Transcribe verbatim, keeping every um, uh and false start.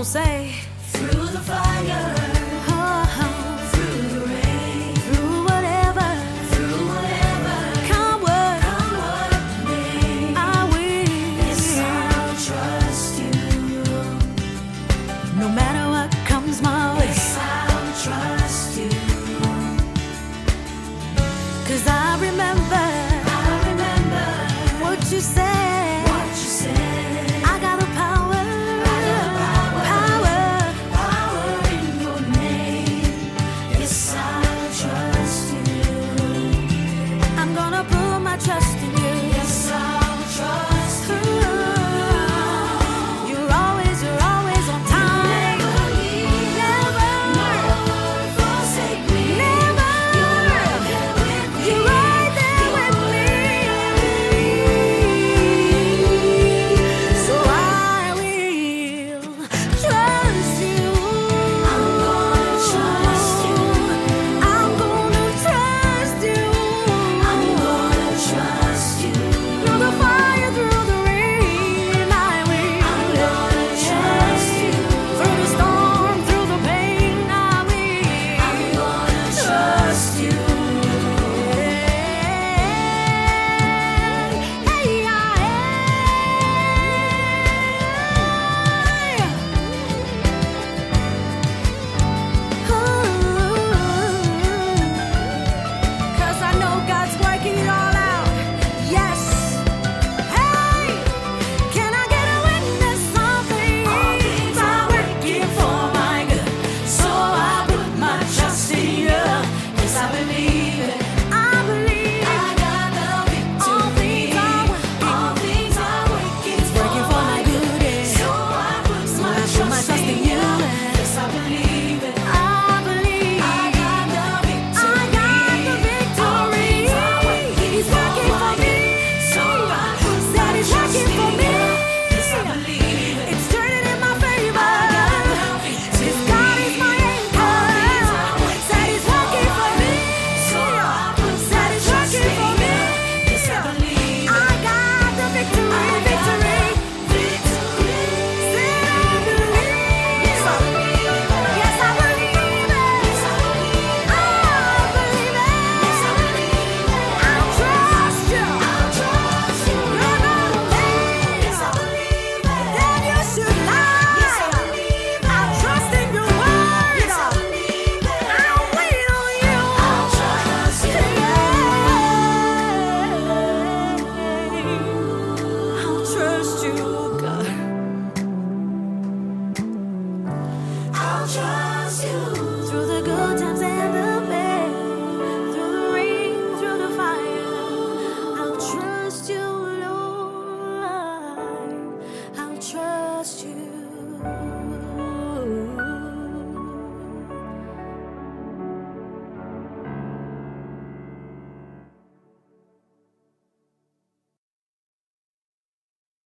gonna say, through the fire, oh, through the rain, through whatever, through whatever, come what, come what may, I will. yes, I'll trust you. No matter what comes my way, Yes, I'll trust you. 'cause I remember, I remember what you said. what you said. I got a power, I got power, power. power in your name. Yes, I'll trust you. I'm gonna put my trust in you. Yes, I'll trust you. You're always, you're always on time. Never leave, Never, nor forsake me. never. You're right there with me. You're right there with me. So I will trust you. I'm gonna trust you. I'm gonna trust you. I'm gonna trust you. Through the fire, through the rain, I will. I'm gonna trust you. Through the storm, through the pain, I will. I'm gonna trust you. Cause I know God's working it all out. Yes. Hey, can I get a witness? All All things things are are working for my good. So I put my trust in you. Yes, I believe it. I believe I got the all victory. things are working. All things are working It's working for my good. Yeah. So I put So my I put my trust trust in in you. you. Yes, I believe it. I believe I got the victory. I got the All victory. things are working He's for working for my me. good. So I put Said my he's trust working for in me. you. Yes, I believe it. It's turning in my favor. I got the victory. His God is my anchor. All things are working Said he's working for me. So I put Said my he's trust working in for me. you. Yes, I believe it. I got the victory, I got victory. the victory. Said I believe. Yes, I believe it. Yes, I believe it. Yes, I believe it. I believe it. Yes, I believe it. I'll trust you. I'll trust you. You're not a man. Yes, I believe it. Then you should lie. Yes, I believe it. I'll trust in your word. Yes, I believe it. I'll wait on you. I'll trust you. I'll trust you, God. I'll trust you. Through the good times and the bad, through the rain, through the fire, I'll trust you, Lord. I'll trust you.